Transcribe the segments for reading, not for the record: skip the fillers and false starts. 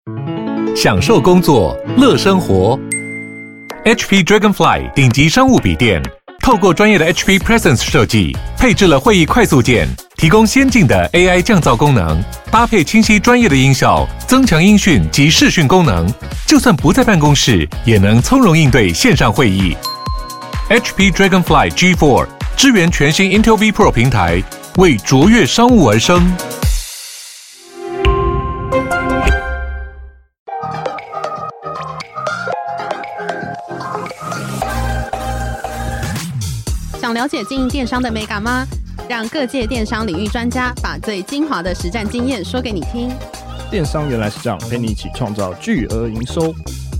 享受工作，乐生活。HP Dragonfly 顶级商务笔电，透过专业的 HP Presence 设计，配置了会议快速键，提供先进的 AI 降噪功能，搭配清晰专业的音效，增强音讯及视讯功能，就算不在办公室，也能从容应对线上会议。HP Dragonfly G4 支援全新 Intel V Pro 平台，为卓越商务而生。 想了解经营电商的美感吗？让各界电商领域专家把最精华的实战经验说给你听。 电商原来是这样，陪你一起创造巨额营收。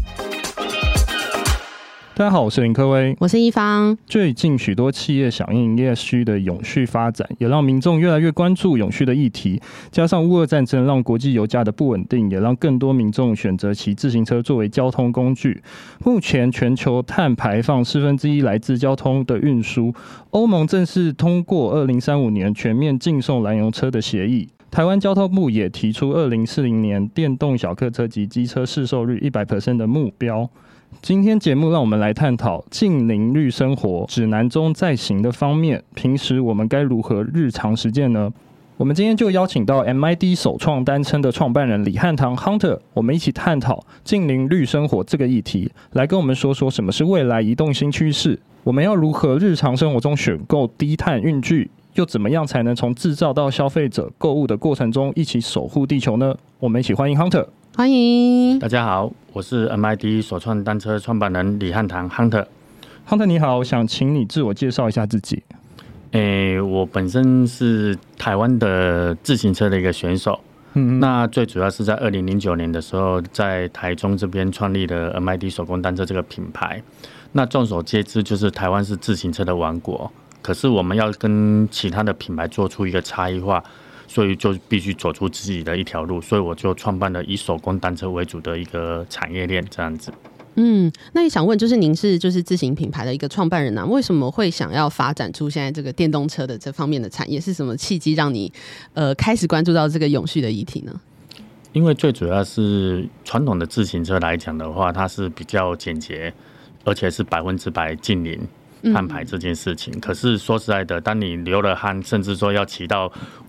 大家好，我是林科威， 我是一方。 最近许多企业响应 ESG 的永续发展，也让民众越来越关注永续的议题。加上乌俄战争让国际油价的不稳定，也让更多民众选择骑自行车作为交通工具。目前全球碳排放1/4来自交通的运输。欧盟正式通过2035年全面禁送燃油车的协议。台湾交通部也提出2040年电动小客车及机车市售率 100% 的目标。今天节目让我们来探讨近邻绿生活指南中在行的方面，平时我们该如何日常实践呢？我们今天就邀请到 MID 首创单车的创办人李汉堂 Hunter， 我们一起探讨近邻绿生活这个议题，来跟我们说说什么是未来移动新趋势，我们要如何日常生活中选购低碳运具，又怎么样才能从制造到消费者购物的过程中一起守护地球呢？我们一起欢迎 Hunter。 欢迎大家好，我是 MID 首创单车创办人李汉堂 Hunter。 你好，想请你自我介绍一下自己。 我本身是台湾的自行车的一个选手，那最主要是在2009年的时候，在台中这边创立了 MID 手工单车这个品牌。那众所皆知，就是台湾是自行车的王国，可是我们要跟其他的品牌做出一个差异化，所以就必须走出自己的一条路，所以我就创办了以手工单车为主的一个产业链，这样子。 那也想问，就是您是自行品牌的一个创办人啊，为什么会想要发展出现在这个电动车的这方面的产业？是什么契机让你开始关注到这个永续的议题呢？ 因为最主要是传统的自行车来讲的话，它是比较简洁，而且是100%近零碳排这件事情。可是说实在的，当你流了汗，甚至说要骑到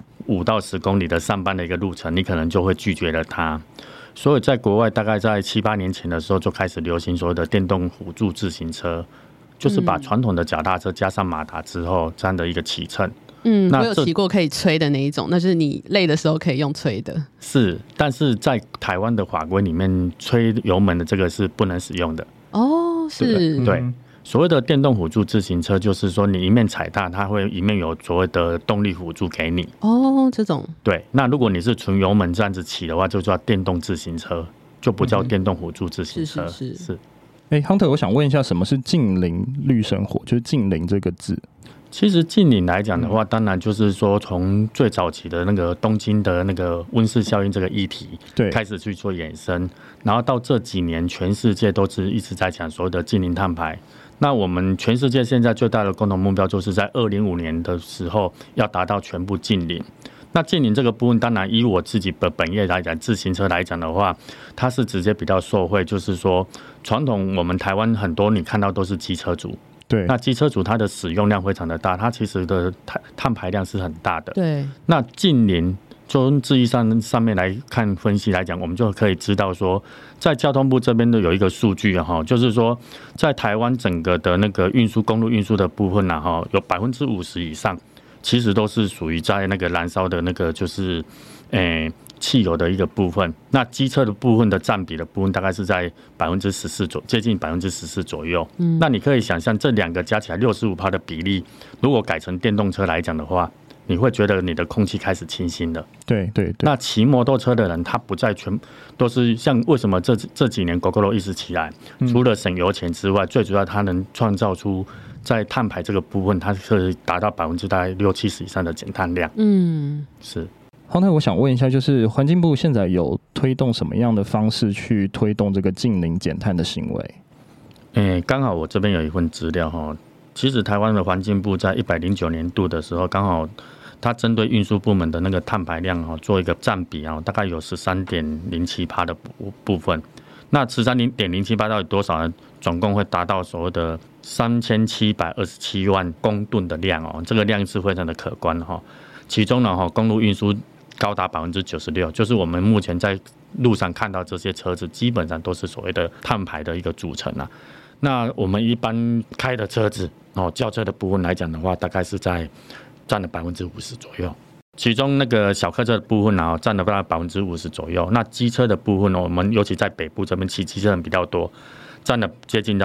5到10公里的上班的一个路程，你可能就会拒绝了它。所以在国外大概在7、8年前的时候就开始流行所谓的电动辅助自行车，就是把传统的脚踏车加上马达之后这样的一个骑乘。 我有骑过可以吹的那一种，那就是你累的时候可以用吹的。是， 但是在台湾的法规里面，吹油门的这个是不能使用的。 哦，是， 对。所谓的电动辅助自行车，就是说你一面踩踏，它会一面有所谓的动力辅助给你。 哦，这种。对， 那如果你是纯油门这样子骑的话，就叫电动自行车，就不叫电动辅助自行车。是。 Hunter， 我想问一下，什么是近邻绿生活？就是近邻这个字。 其实近邻来讲的话，当然就是说从最早期的那个东京的那个温室效应这个议题开始去做衍生，然后到这几年全世界都是一直在讲所谓的近零碳排。那我们全世界现在最大的共同目标就是在2025年的时候要达到全部近零。那近零这个部分，当然以我自己的本业来讲，自行车来讲的话，它是直接比较受惠，就是说传统我们台湾很多你看到都是机车族。 对， 那机车族它的使用量非常的大，它其实的碳排量是很大的。 对， 那近邻从字义上面来看分析来讲，我们就可以知道说，在交通部这边的有一个数据就是说，在台湾整个的那个公路运输的部分有50%以上，其实都是属于在那个燃烧的那个就是汽油的一个部分。那机车的部分的占比的部分大概是在14%左右，接近14%左右。那你可以想象这两个加起来65%的比例，如果改成电动车来讲的话，你会觉得你的空气开始清新了。 对。 那骑摩托车的人，他不再全都是像为什么这几年 Gogoro 一直起来，除了省油钱之外，最主要它能创造出在碳排这个部分，它可以达到大概60-70%以上的减碳量。是。 Hunter，我想问一下，就是环境部现在有推动什么样的方式去推动这个近零减碳的行为？ 刚好我这边有一份资料其实台湾的环境部在109年度的时候，刚好它针对运输部门的那个碳排量做一个占比大概有 13.07% 的部分。那 13.07% 到底多少呢？总共会达到所谓的3727万公吨的量这个量是非常的可观其中呢公路运输高达 96%， 就是我们目前在路上看到这些车子基本上都是所谓的碳排的一个组成那我们一般开的车子轿车的部分来讲的话，大概是占了 50% 左右。其中那个小客车的部分占了大概 50% 左右。那机车的部分我们尤其在北部这边骑机车人比较多，占了接近到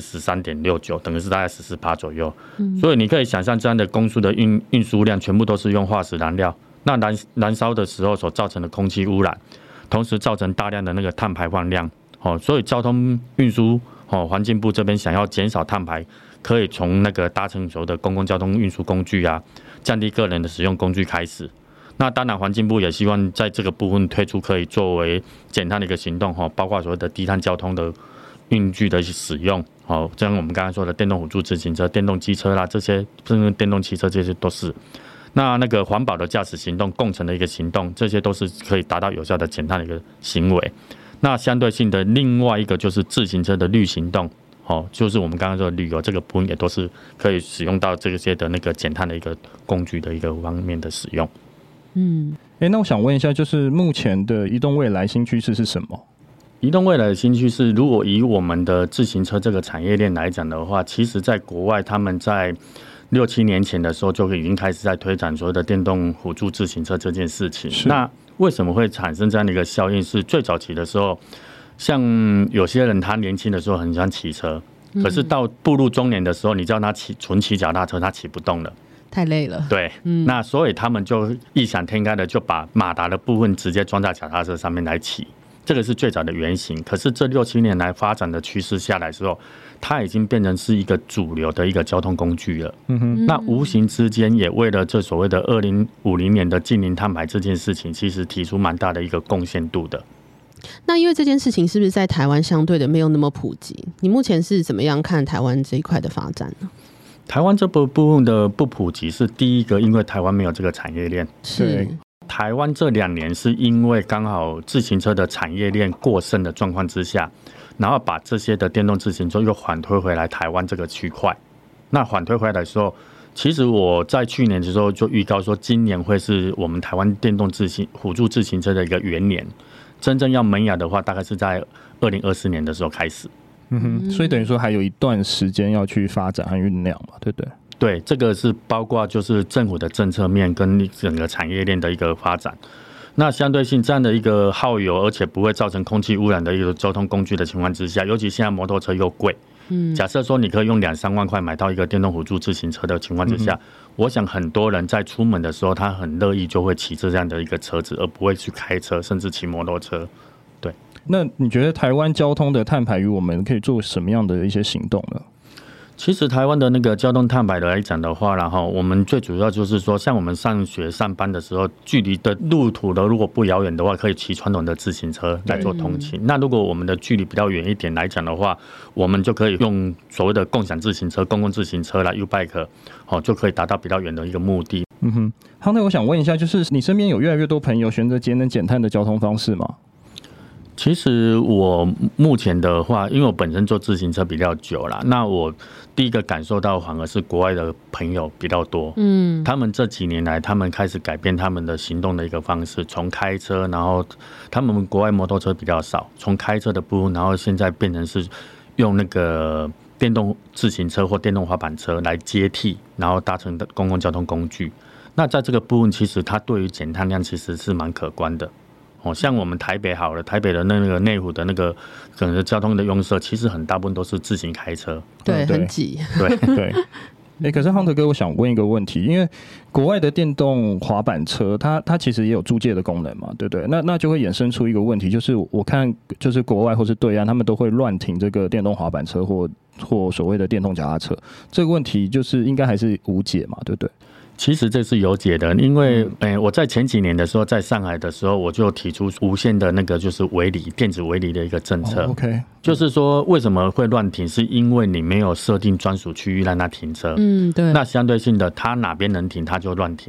13.69%， 等于是大概 14% 左右。所以你可以想象这样的公输的运输量全部都是用化石燃料，那燃烧的时候所造成的空气污染，同时造成大量的那个碳排放量。所以交通运输环境部这边想要减少碳排，可以从那个搭乘所有的公共交通运输工具降低个人的使用工具开始。那当然环境部也希望在这个部分推出可以作为减碳的一个行动包括所谓的低碳交通的运具的使用像我们刚才说的电动辅助自行车、电动机车啦，这些甚至电动汽车，这些都是那个环保的驾驶行动、共乘的一个行动，这些都是可以达到有效的减碳的一个行为。那相对性的另外一个就是自行车的绿行动就是我们刚刚说的旅游这个部分也都是可以使用到这些的那个减碳的一个工具的一个方面的使用。 那我想问一下，就是目前的移动未来新趋势是什么？ 移动未来的新趋势，如果以我们的自行车这个产业链来讲的话，其实在国外他们在6-7年前的时候就已经开始在推展所谓的电动辅助自行车这件事情。那为什么会产生这样的一个效应？是最早期的时候，像有些人他年轻的时候很喜欢骑车，可是到步入中年的时候，你叫他纯骑脚踏车，他骑不动了， 太累了。 对，那所以他们就异想天开的就把马达的部分直接装在脚踏车上面来骑，这个是最早的原型。可是这6-7年来发展的趋势下来之后，它已经变成是一个主流的一个交通工具了。那无形之间也为了这所谓的2050年的净零碳排这件事情，其实提出蛮大的一个贡献度的。 那因为这件事情是不是在台湾相对的没有那么普及？你目前是怎么样看台湾这一块的发展呢？ 台湾这部分的不普及是第一个，因为台湾没有这个产业链。 是台湾这2年是因为刚好自行车的产业链过剩的状况之下，然后把这些的电动自行车又反推回来台湾这个区块。那反推回来的时候，其实我在去年的时候就预告说，今年会是我们台湾电动辅助自行车的一个元年。真正要萌芽的话，大概是在2024年的时候开始。 所以等于说还有一段时间要去发展和酝酿嘛，对不对？ 对，这个是包括就是政府的政策面跟整个产业链的一个发展。那相对性这样的一个耗油，而且不会造成空气污染的一个交通工具的情况之下，尤其现在摩托车又贵，假设说你可以用2-3万块买到一个电动辅助自行车的情况之下，我想很多人在出门的时候，他很乐意就会骑这样的一个车子，而不会去开车，甚至骑摩托车。对， 那你觉得台湾交通的碳排与我们可以做什么样的一些行动呢？ 其实台湾的那个交通碳排来讲的话，然后我们最主要就是说，像我们上学上班的时候，距离的路途的如果不遥远的话，可以骑传统的自行车来做通勤。那如果我们的距离比较远一点来讲的话，我们就可以用所谓的共享自行车、公共自行车啦 U-Bike， 就可以达到比较远的一个目的。 Hunter，我想问一下，就是你身边有越来越多朋友选择节能减碳的交通方式吗？ 其实我目前的话，因为我本身做自行车比较久啦，那我第一个感受到反而是国外的朋友比较多。他们这几年来，他们开始改变他们的行动的一个方式，从开车，然后他们国外摩托车比较少，从开车的部分，然后现在变成是用那个电动自行车或电动滑板车来接替，然后搭乘的公共交通工具。那在这个部分，其实它对于减碳量其实是蛮可观的。像我们台北好了，台北的那个内湖的那个可能交通的拥塞，其实很大部分都是自行开车， 对，很挤， 对。可是 Hunter 哥，我想问一个问题，因为国外的电动滑板车，它其实也有租借的功能嘛，对不对？那就会衍生出一个问题，就是我看就是国外或是对岸，他们都会乱停这个电动滑板车或所谓的电动脚踏车，这个问题就是应该还是无解嘛，对不对？ 其实这是有解的，因为我在前几年的时候，在上海的时候，我就提出无限的那个就是围篱，电子围篱的一个政策。 OK， 就是说为什么会乱停，是因为你没有设定专属区域让它停车。对。那相对性的，它哪边能停，它就乱停了。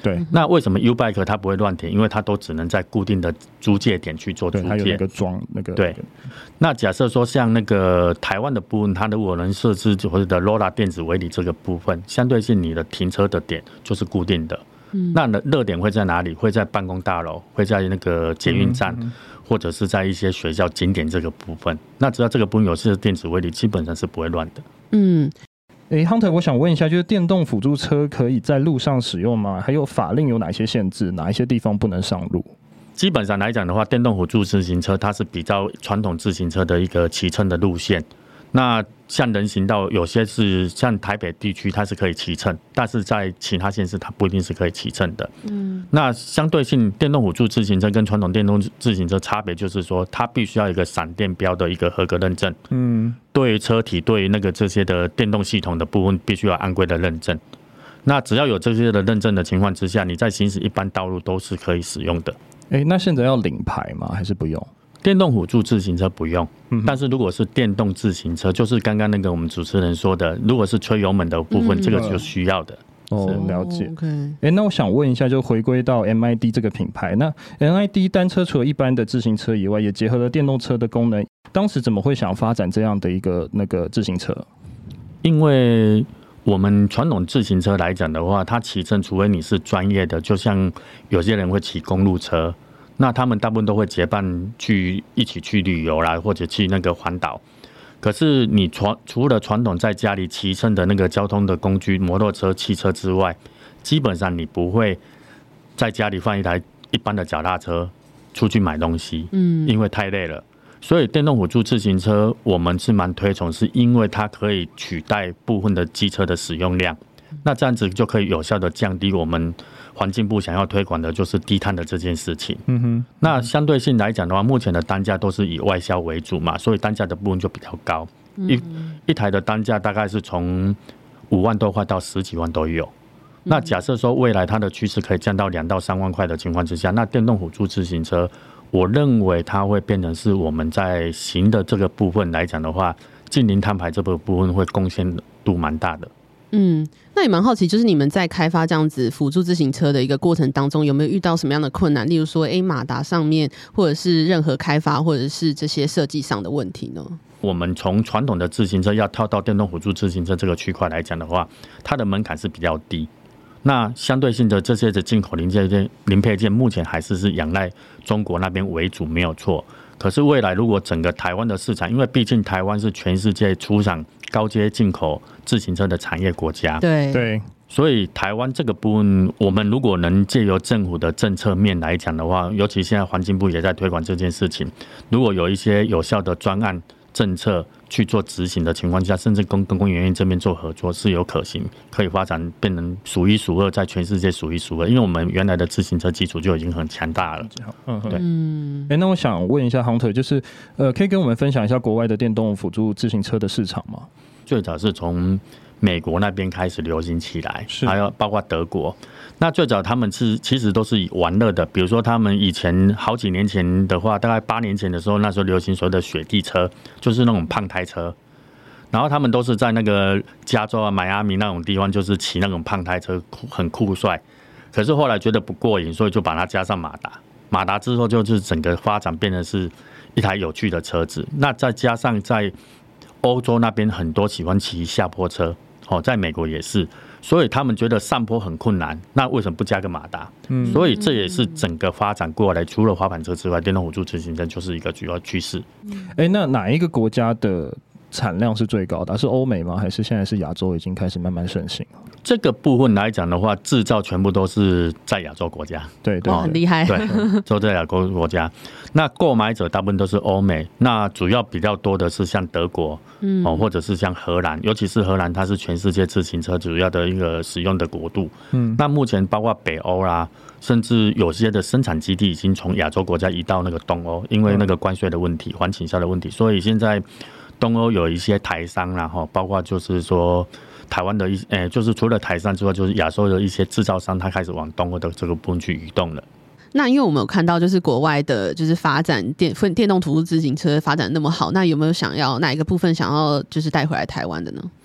对， 那为什么 U-Bike 它不会乱停？因为它都只能在固定的租借点去做租借， 它有那个装那个。 对，那假设说像那个台湾的部分，它如果能设置或者的 LoRa 电子围篱这个部分，相对性你的停车的点就是固定的。那热点会在哪里？会在办公大楼，会在那个捷运站，或者是在一些学校景点这个部分。那只要这个部分有设置电子围篱，基本上是不会乱的。 Hunter， 我想问一下，就是电动辅助车可以在路上使用吗？还有法令有哪些限制？哪一些地方不能上路？ 基本上来讲的话，电动辅助自行车它是比较传统自行车的一个骑乘的路线。那像人行道有些是像台北地区它是可以骑乘，但是在其他县市它不一定是可以骑乘的。那相对性电动辅助自行车跟传统电动自行车差别就是说，它必须要有一个闪电标的一个合格认证。对于车体对于那个这些的电动系统的部分必须要按规的认证。那只要有这些的认证的情况之下，你在行驶一般道路都是可以使用的。 那现在要领牌吗？还是不用？ 电动辅助自行车不用，但是如果是电动自行车，就是刚刚那个我们主持人说的，如果是吹油门的部分，这个就需要的。 了解。那我想问一下，就回归到 MID 这个品牌，那 MID 单车除了一般的自行车以外，也结合了电动车的功能。当时怎么会想发展这样的一个那个自行车？ 因为我们传统自行车来讲的话，它骑乘除非你是专业的，就像有些人会骑公路车。那他们大部分都会结伴一起去旅游啦，或者去那个环岛。可是你除了传统在家里骑乘的那个交通的工具，摩托车、汽车之外，基本上你不会在家里放一台一般的脚踏车出去买东西，因为太累了。所以电动辅助自行车我们是蛮推崇，是因为它可以取代部分的机车的使用量。那这样子就可以有效的降低我们环境部想要推广的就是低碳的这件事情。那相对性来讲的话，目前的单价都是以外销为主嘛，所以单价的部分就比较高。一台的单价大概是从5万多块到10几万都有。那假设说未来它的趋势可以降到2到3万块的情况之下，那电动辅助自行车，我认为它会变成是我们在行的这个部分来讲的话，近零碳排这个部分会贡献度蛮大的。 那也蛮好奇，就是你们在开发这样子辅助自行车的一个过程当中，有没有遇到什么样的困难？例如说，马达上面，或者是任何开发，或者是这些设计上的问题呢？ 我们从传统的自行车要跳到电动辅助自行车这个区块来讲的话，它的门槛是比较低。那相对性的这些的进口零配件，目前还是仰赖中国那边为主，没有错。可是未来如果整个台湾的市场，因为毕竟台湾是全世界出厂高阶进口自行车的产业国家， 对， 所以台湾这个部分，我们如果能借由政府的政策面来讲的话，尤其现在环境部也在推广这件事情，如果有一些有效的专案政策去做执行的情况下，甚至跟工研院这边做合作是有可行，可以发展变成数一数二，在全世界数一数二。因为我们原来的自行车基础就已经很强大了。 对。那我想问一下 Hunter， 就是可以跟我们分享一下国外的电动辅助自行车的市场吗？ 最早是从美国那边开始流行起来，还有包括德国。那最早他们其实都是以玩乐的，比如说他们以前好几年前的话，大概8年前的时候，那时候流行所谓的雪地车，就是那种胖胎车。然后他们都是在那个加州啊、迈阿密那种地方，就是骑那种胖胎车，很酷帅。可是后来觉得不过瘾，所以就把它加上马达。马达之后就是整个发展变成是一台有趣的车子。那再加上在欧洲那边很多喜欢骑下坡车，在美国也是，所以他们觉得上坡很困难，那为什么不加个马达？所以这也是整个发展过来，除了滑板车之外，电动辅助自行车就是一个主要趋势。 那哪一个国家的产量是最高的？是欧美吗？还是现在是亚洲已经开始慢慢盛行？ 这个部分来讲的话，制造全部都是在亚洲国家， 对，很厉害， 对，都在亚洲国家。那购买者大部分都是欧美，那主要比较多的是像德国，或者是像荷兰，尤其是荷兰，它是全世界自行车主要的一个使用的国度。那目前包括北欧啦，甚至有些的生产基地已经从亚洲国家移到那个东欧，因为那个关税的问题、环倾销的问题，所以现在东欧有一些台商啦，包括就是说台湾的就是除了台商之外，就是亚洲的一些制造商，它开始往东欧的这个部分去移动了。 那因为我们有看到，就是国外的，就是发展电动辅助自行车发展那么好，那有没有想要哪一个部分想要就是带回来台湾的呢？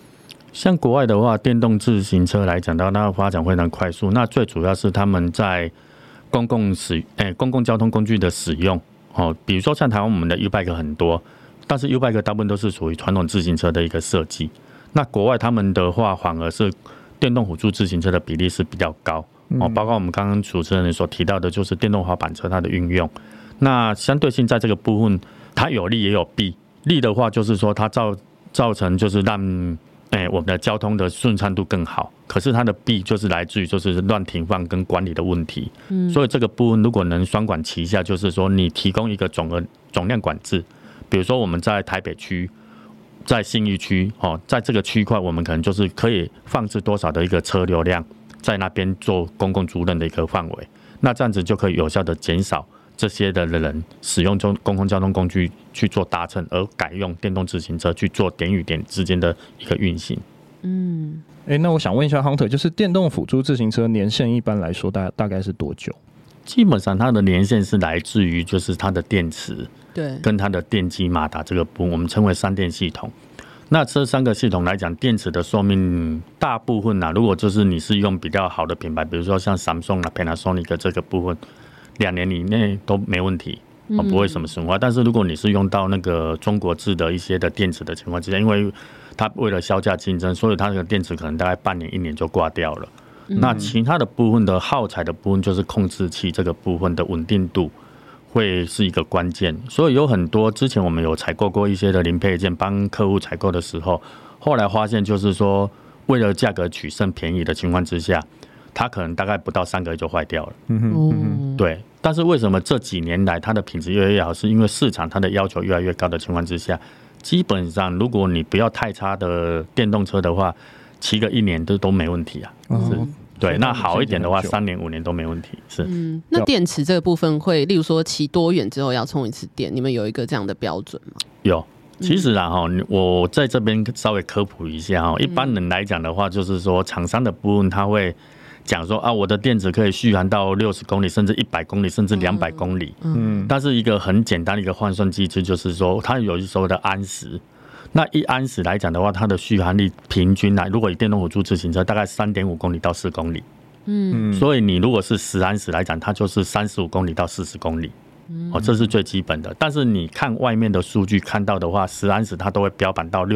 像国外的话，电动自行车来讲到它发展非常快速，那最主要是他们在公共交通工具的使用比如说像台湾我们的 U-Bike 很多，但是 U-Bike 大部分都是属于传统自行车的一个设计。那国外他们的话，反而是电动辅助自行车的比例是比较高包括我们刚刚主持人所提到的，就是电动滑板车它的运用。那相对性在这个部分，它有利也有弊。利的话就是说它造成就是让我们的交通的顺畅度更好，可是它的弊就是来自于就是乱停放跟管理的问题。所以这个部分如果能双管齐下，就是说你提供一个总量管制，比如说我们在台北区、在信义区在这个区块，我们可能就是可以放置多少的一个车流量在那边做公共租赁的一个范围，那这样子就可以有效的减少这些的人使用公共交通工具去做搭乘，而改用电动自行车去做点与点之间的一个运行。 那我想问一下 Hunter， 就是电动辅助自行车年限一般来说大概是多久？ 基本上它的年限是来自于就是它的电池， 对， 跟它的电机马达这个部分，我们称为3电系统。那这3个系统来讲，电池的寿命大部分如果就是你是用比较好的品牌，比如说像 Samsung、Panasonic 这个部分，2年以内都没问题，不会什么损坏。但是如果你是用到那个中国制的一些的电池的情况之下，因为它为了销价竞争，所以它的电池可能大概半年、1年就挂掉了。那其他的部分的耗材的部分，就是控制器这个部分的稳定度会是一个关键。所以有很多之前我们有采购过一些的零配件，帮客户采购的时候，后来发现就是说，为了价格取胜便宜的情况之下，它可能大概不到3个月就坏掉了。对。但是为什么这几年来它的品质越来越好？是因为市场它的要求越来越高的情况之下，基本上如果你不要太差的电动车的话，骑个1年都没问题啊。对，那好一点的话，3年5年都没问题。是。 那电池这个部分会，例如说骑多远之后要充一次电，你们有一个这样的标准吗？ 有。其实我在这边稍微科普一下一般人来讲的话，就是说厂商的部分他会讲说我的电池可以续航到60公里，甚至100公里，甚至200公里。但是一个很简单的一个换算机制，就是说它有所谓的安时。那1安时来讲的话，它的续航力平均如果以电动辅助自行车，大概3.5公里到4公里。所以你如果是10安时来讲，它就是35公里到40公里。这是最基本的。但是你看外面的数据看到的话，10安时它都会标榜到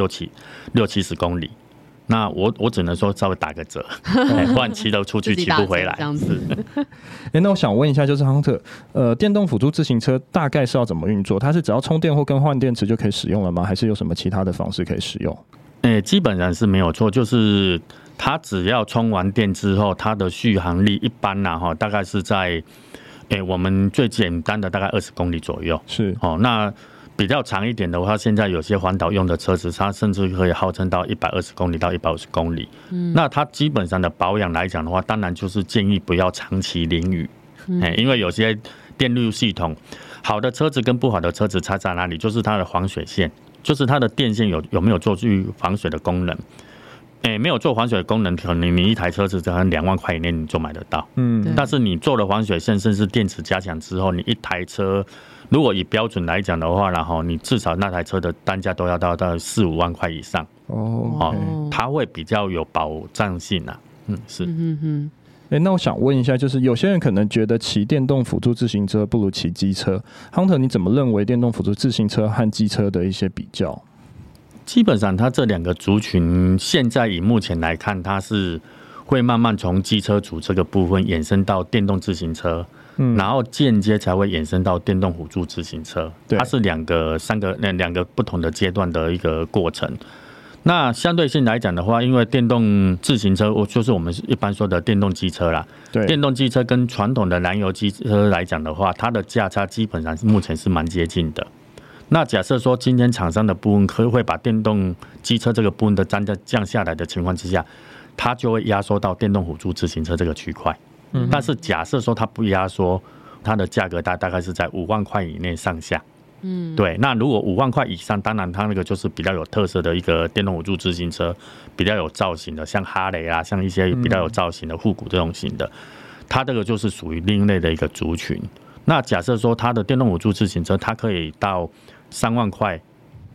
60-70公里。那我只能说稍微打个折，不然骑得出去骑不回来。 这样子。 那我想问一下，就是 Hunter， 电动辅助自行车大概是要怎么运作？它是只要充电或更换电池就可以使用了吗？还是有什么其他的方式可以使用？ 基本上是没有错，就是它只要充完电之后，它的续航力一般大概是在我们最简单的大概20公里左右。 是。 那比较长一点的话，现在有些环岛用的车子，它甚至可以号称到120公里到150公里。那它基本上的保养来讲的话，当然就是建议不要长期淋雨。因为有些电路系统，好的车子跟不好的车子差在哪里？就是它的防水线，就是它的电线有没有做去防水的功能。没有做防水的功能，可能你一台车子可能2万块以内你就买得到。但是你做了防水线，甚至电池加强之后，你一台车如果以标准来讲的话，然后你至少那台车的单价都要到4-5万块以上。它会比较有保障性啊。是。 那我想问一下，就是有些人可能觉得骑电动辅助自行车不如骑机车。Hunter， 你怎么认为电动辅助自行车和机车的一些比较？ 基本上它这2个族群现在以目前来看，它是会慢慢从机车族这个部分衍生到电动自行车，然后间接才会衍生到电动辅助自行车。它是2个不同的阶段的一个过程。那相对性来讲的话，因为电动自行车就是我们一般说的电动机车啦。对。电动机车跟传统的燃油机车来讲的话，它的价差基本上目前是蛮接近的。那假设说今天厂商的部分会把电动机车这个部分的单价降下来的情况之下，它就会压缩到电动辅助自行车这个区块。但是假设说它不压缩，它的价格大概是在5万块以内上下。对。那如果5万块以上，当然它那个就是比较有特色的一个电动辅助自行车，比较有造型的，像哈雷啊，像一些比较有造型的复古这种型的，它这个就是属于另类的一个族群。那假设说它的电动辅助自行车，它可以到3万块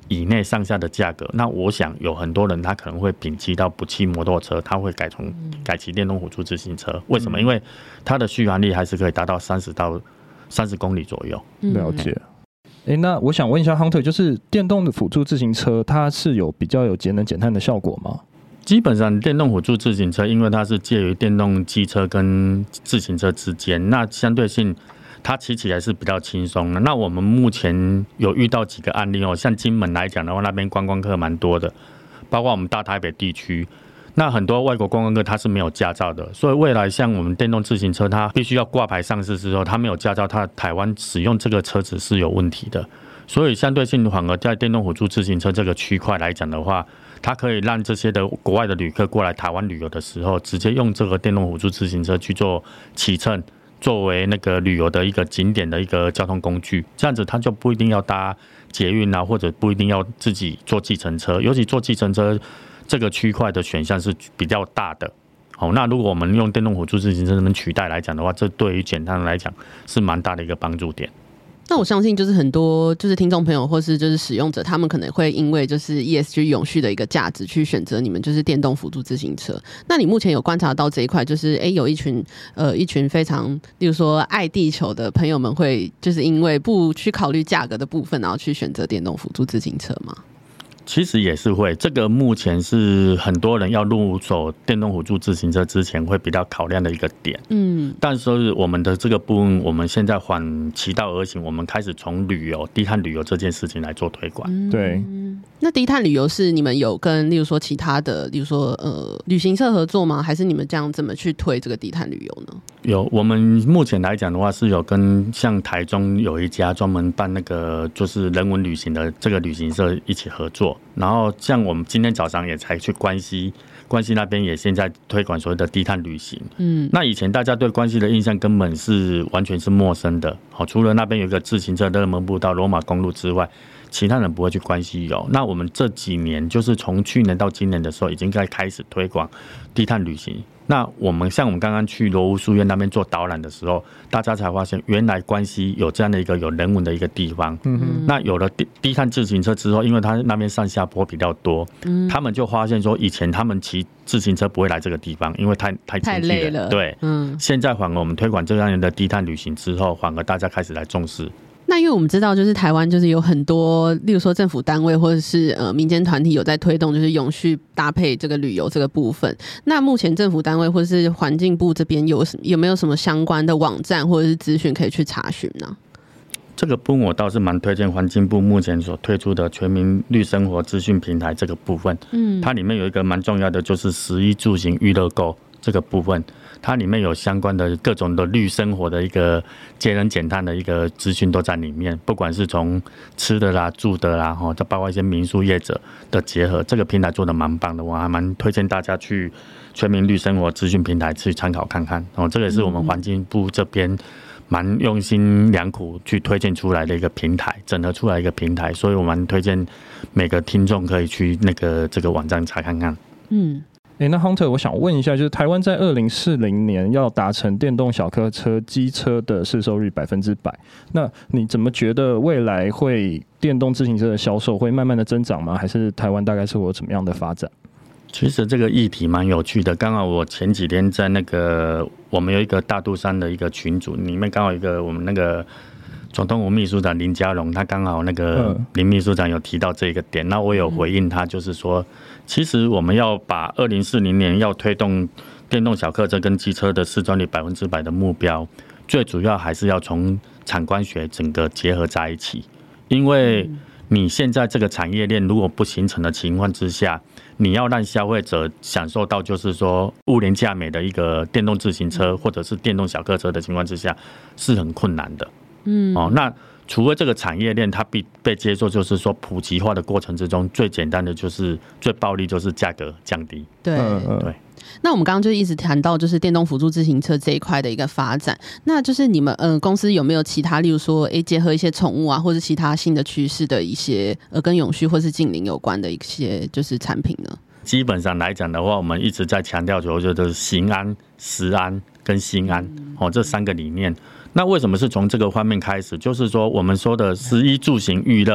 以内上下的价格，那我想有很多人他可能会摒弃到不骑摩托车，他会改骑电动辅助自行车。为什么？因为它的续航力还是可以达到30公里左右。 了解。那我想问一下 Hunter， 就是电动的辅助自行车，它是有比较有节能减碳的效果吗？ 基本上电动辅助自行车，因为它是介于电动机车跟自行车之间，那相对性它骑起来是比较轻松的。那我们目前有遇到几个案例像金门来讲的话，那边观光客蛮多的，包括我们大台北地区，那很多外国观光客他是没有驾照的，所以未来像我们电动自行车，它必须要挂牌上市之后，他没有驾照，他台湾使用这个车子是有问题的。所以相对性反而在电动辅助自行车这个区块来讲的话，它可以让这些的国外的旅客过来台湾旅游的时候，直接用这个电动辅助自行车去做骑乘，作为那个旅游的一个景点的一个交通工具，这样子他就不一定要搭捷运啊，或者不一定要自己坐计程车，尤其坐计程车这个区块的选项是比较大的。那如果我们用电动辅助自行车能取代来讲的话，这对于减碳来讲是蛮大的一个帮助点。 那我相信就是很多就是听众朋友或是就是使用者，他们可能会因为就是 ESG 永续的一个价值去选择你们就是电动辅助自行车。那你目前有观察到这一块，就是有一群非常例如说爱地球的朋友们会就是因为不去考虑价格的部分，然后去选择电动辅助自行车吗？ 其实也是会，这个目前是很多人要入手电动辅助自行车之前会比较考量的一个点。但是我们的这个部分，我们现在反其道而行，我们开始从低碳旅游这件事情来做推广。 对。 那低碳旅游是你们有跟例如说其他的，例如说旅行社合作吗？还是你们这样怎么去推这个低碳旅游呢？ 有，我们目前来讲的话是有跟像台中有一家专门办那个就是人文旅行的这个旅行社一起合作，然后像我们今天早上也才去关西那边也现在推广所谓的低碳旅行。那以前大家对关西的印象根本是完全是陌生的，除了那边有一个自行车热门步道罗马公路之外，其他人不会去关西游。那我们这几年就是从去年到今年的时候，已经在开始推广低碳旅行。那我们刚刚去罗屋书院那边做导览的时候，大家才发现原来关西有这样的一个有人文的一个地方。那有了低碳自行车之后，因为它那边上下坡比较多，他们就发现说以前他们骑自行车不会来这个地方，因为太累了。 对，现在反而我们推广这样的低碳旅行之后，反而大家开始来重视。 那因为我们知道就是台湾就是有很多例如说政府单位或者是民间团体有在推动就是永续搭配这个旅游这个部分，那目前政府单位或者是环境部这边有没有什么相关的网站或者是资讯可以去查询呢？ 这个部分我倒是蛮推荐环境部目前所推出的全民绿生活资讯平台这个部分。它里面有一个蛮重要的就是食衣住行娱乐购这个部分，它里面有相关的各种的绿生活的一个节能减碳的一个资讯都在里面，不管是从吃的啦、住的啦，再包括一些民宿业者的结合，这个平台做的蛮棒的，我还蛮推荐大家去全民绿生活资讯平台去参考看看。这个也是我们环境部这边蛮用心良苦去推荐出来的一个平台，整合出来一个平台，所以我蛮推荐每个听众可以去这个网站查看看。 那 Hunter 我想问一下，就是台湾在2040年要达成电动小客车机车的市售率100%，那你怎么觉得未来电动自行车的销售会慢慢的增长吗？还是台湾大概是会有怎么样的发展？ 其实这个议题蛮有趣的，刚好我前几天在我们有一个大肚山的一个群组里面，刚好有一个我们总统府秘书长林佳龙，他刚好林秘书长有提到这个点，那我有回应他，就是说其实我们要把2040年要推动电动小客车跟机车的市占率100%的目标，最主要还是要从产官学整个结合在一起。因为你现在这个产业链如果不形成的情况之下，你要让消费者享受到就是说物廉价美的一个电动自行车或者是电动小客车的情况之下，是很困难的。那除了这个产业链它被接受，就是说普及化的过程之中，最简单的就是最暴利就是价格降低。 对。那我们刚刚就一直谈到就是电动辅助自行车这一块的一个发展，那就是你们公司有没有其他例如说结合一些宠物啊或者其他新的趋势的一些跟永续或是净零有关的一些就是产品呢？ 基本上来讲的话，我们一直在强调就是行安、食安跟心安这3个理念。那为什么是从这个方面开始？就是说我们说的食衣住行娱乐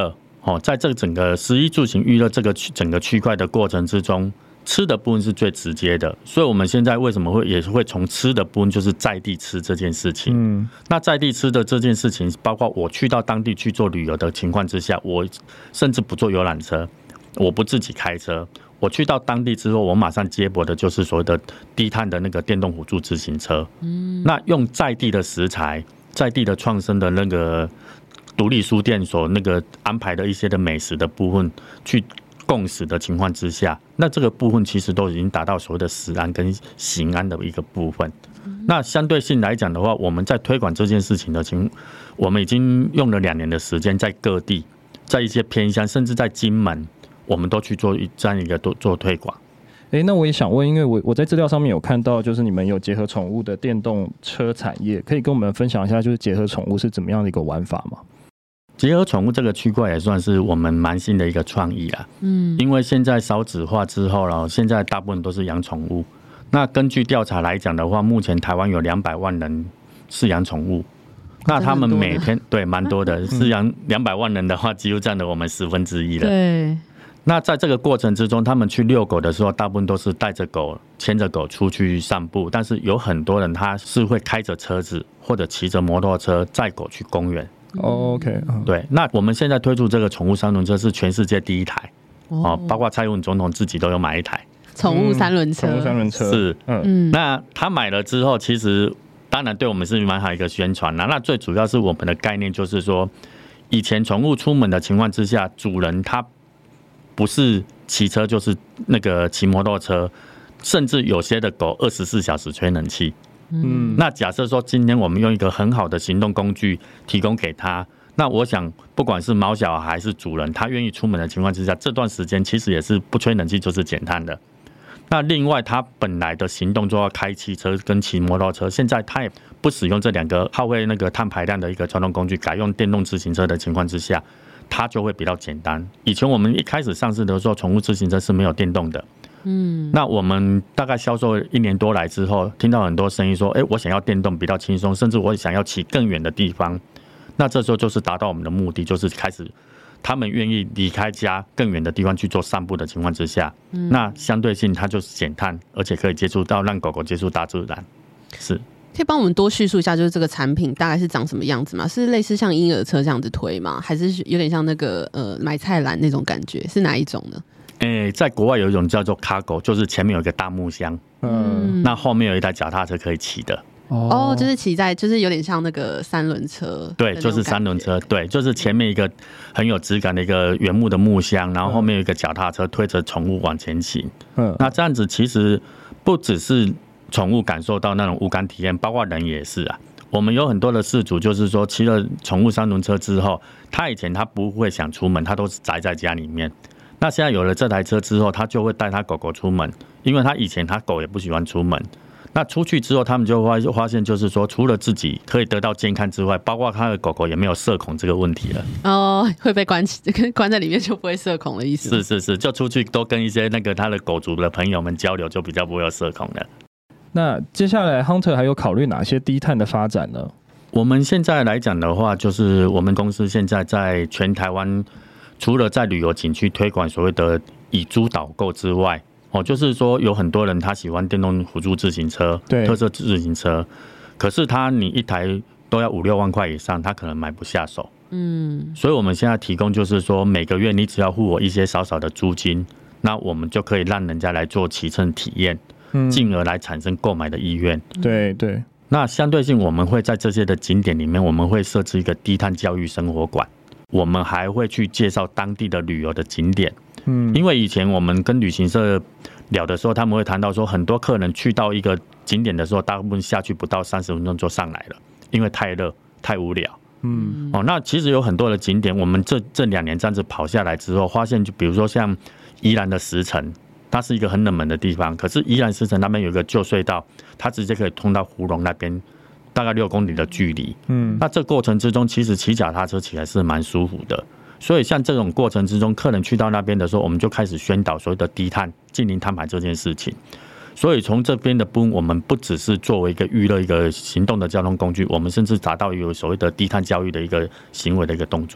在这整个食衣住行娱乐这个整个区块的过程之中，吃的部分是最直接的，所以我们现在为什么也会从吃的部分，就是在地吃这件事情。那在地吃的这件事情，包括我去到当地去做旅游的情况之下，我甚至不坐游览车，我不自己开车，我去到当地之后，我马上接驳的就是所谓的低碳的那个电动辅助自行车。那用在地的食材，在地的创生的那个独立书店所那个安排的一些的美食的部分去共识的情况之下，那这个部分其实都已经达到所谓的食安跟行安的一个部分。那相对性来讲的话，我们在推广这件事情的我们已经用了2年的时间，在各地，在一些偏乡，甚至在金门，我们都去做这样一个做推广。 那我也想问，因为我在资料上面有看到，就是你们有结合宠物的电动车产业，可以跟我们分享一下，就是结合宠物是怎么样的一个玩法吗？ 结合宠物这个区块也算是我们蛮新的一个创意啦。因为现在少子化之后了，现在大部分都是养宠物。那根据调查来讲的话，目前台湾有200万人饲养宠物。那他们每天对蛮多的，饲养200万人的话，几乎占了我们1/10了。 对。 那在这个过程之中，他们去遛狗的时候，大部分都是带着狗、牵着狗出去散步。但是有很多人他是会开着车子或者骑着摩托车载狗去公园。 OK， 对。那我们现在推出这个宠物3轮车是全世界第1台，包括蔡英文总统自己都有买1台宠物3轮车。 宠物3轮车是，那他买了之后，其实当然对我们是蛮好一个宣传啦。那最主要是我们的概念就是说，以前宠物出门的情况之下，主人他不是骑车就是那个骑摩托车，甚至有些的狗24小时吹冷气。那假设说今天我们用一个很好的行动工具提供给他，那我想不管是毛小孩还是主人，他愿意出门的情况之下，这段时间其实也是不吹冷气就是减碳的。那另外他本来的行动就要开汽车跟骑摩托车，现在他也不使用这2个耗费那个碳排量的一个交通工具，改用电动自行车的情况之下，它就会比较简单。以前我们一开始上市的时候，宠物自行车是没有电动的。那我们大概销售1年多来之后，听到很多声音说，我想要电动比较轻松，甚至我想要骑更远的地方。那这时候就是达到我们的目的，就是开始他们愿意离开家更远的地方去做散步的情况之下，那相对性它就是减碳，而且可以接触到让狗狗接触大自然。是。 可以帮我们多叙述一下，就是这个产品大概是长什么样子吗？是类似像婴儿车这样子推吗？还是有点像那个买菜篮那种感觉？是哪一种呢？ 在国外有一种叫做 cargo， 就是前面有一个大木箱，那后面有一台脚踏车可以骑的。 就是骑在，就是有点像那个3轮车。 对，就是3轮车。对，就是前面一个很有质感的一个原木的木箱，然后后面有一个脚踏车推着宠物往前骑。那这样子其实不只是宠物感受到那种无感体验，包括人也是啊。我们有很多的饲主，就是说骑了宠物3轮车之后，他以前他不会想出门，他都是宅在家里面。那现在有了这台车之后，他就会带他狗狗出门，因为他以前他狗也不喜欢出门。那出去之后，他们就会发现，就是说，除了自己可以得到健康之外，包括他的狗狗也没有社恐这个问题了。 会被关在里面就不会社恐的意思。 是，就出去多跟一些那个他的狗族的朋友们交流，就比较不会有社恐了。 那接下来 Hunter 还有考虑哪些低碳的发展呢？ 我们现在来讲的话，就是我们公司现在在全台湾，除了在旅游景区推广所谓的以租导购之外，就是说有很多人他喜欢电动辅助自行车、特色自行车，可是你一台都要5-6万块以上，他可能买不下手。所以我们现在提供就是说，每个月你只要付我一些少少的租金，那我们就可以让人家来做骑乘体验，进而来产生购买的意愿。 对。 那相对性，我们会在这些的景点里面，我们会设置一个低碳教育生活馆，我们还会去介绍当地的旅游的景点。因为以前我们跟旅行社聊的时候，他们会谈到说，很多客人去到一个景点的时候，大部分下去不到30分钟就上来了，因为太热太无聊。那其实有很多的景点，我们这2年这样子跑下来之后，发现就比如说像宜兰的石城，它是一个很冷门的地方，可是宜兰石城那边有一个旧隧道，它直接可以通到湖龙那边，大概6公里的距离。那这过程之中，其实骑脚踏车起来是蛮舒服的。所以像这种过程之中，客人去到那边的时候，我们就开始宣导所谓的低碳、近零碳排这件事情。所以从这边的部分，我们不只是作为一个娱乐、一个行动的交通工具，我们甚至达到有所谓的低碳教育的一个行为的一个动作。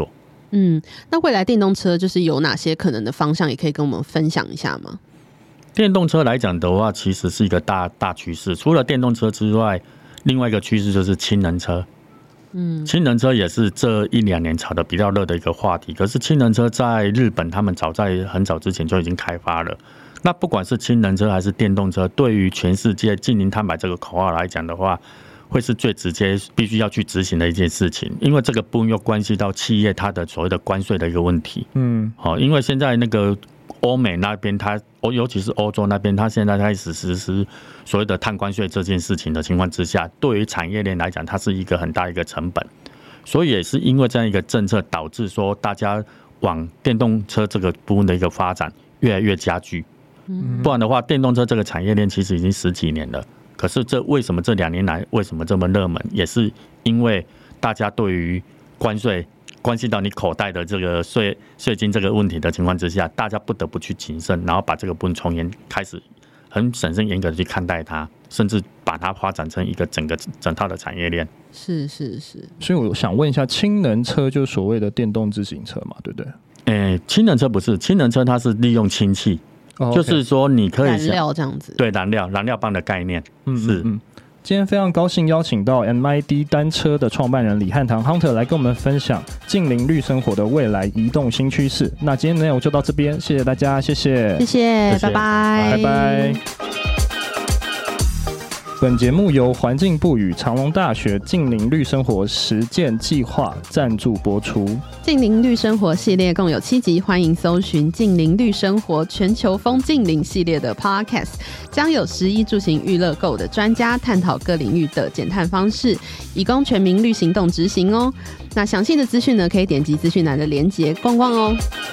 那未来电动车就是有哪些可能的方向，也可以跟我们分享一下吗？ 电动车来讲的话，其实是一个大趋势。除了电动车之外，另外一个趋势就是氢能车。氢能车也是这1-2年炒的比较热的一个话题。可是氢能车在日本，他们早在很早之前就已经开发了。那不管是氢能车还是电动车，对于全世界净零碳排这个口号来讲的话，会是最直接必须要去执行的一件事情。因为这个部分又关系到企业它的所谓的关税的一个问题。因为现在那个欧美那边，尤其是欧洲那边，它现在开始实施所谓的碳关税这件事情的情况之下，对于产业链来讲，它是一个很大一个成本。所以也是因为这样一个政策，导致说大家往电动车这个部分的一个发展越来越加剧。不然的话，电动车这个产业链其实已经10几年了。可是为什么这2年来为什么这么热门？也是因为大家对于关税关系到你口袋的这个税金这个问题的情况之下，大家不得不去谨慎，然后把这个部分从严开始很审慎严格的去看待它，甚至把它发展成一个整套的产业链。 是。 所以我想问一下，氢能车就是所谓的电动自行车嘛，对不对？ 氢能车不是，氢能车它是利用氢气。就是说你可以燃料这样子， 对，燃料棒的概念。是。 今天非常高兴邀请到 MID 单车的创办人李汉堂 Hunter 来跟我们分享净零绿生活的未来移动新趋势。那今天的内容就到这边，谢谢大家，谢谢， 拜拜， 拜拜。本节目由环境部与长隆大学净零绿生活实践计划赞助播出。 净零绿生活系列共有7集，欢迎搜寻净零绿生活全球风净零系列的 Podcast， 将有食衣住行娱乐购的专家探讨各领域的减碳方式，以供全民绿行动执行哦。那详细的资讯呢，可以点击资讯栏的连结逛逛哦。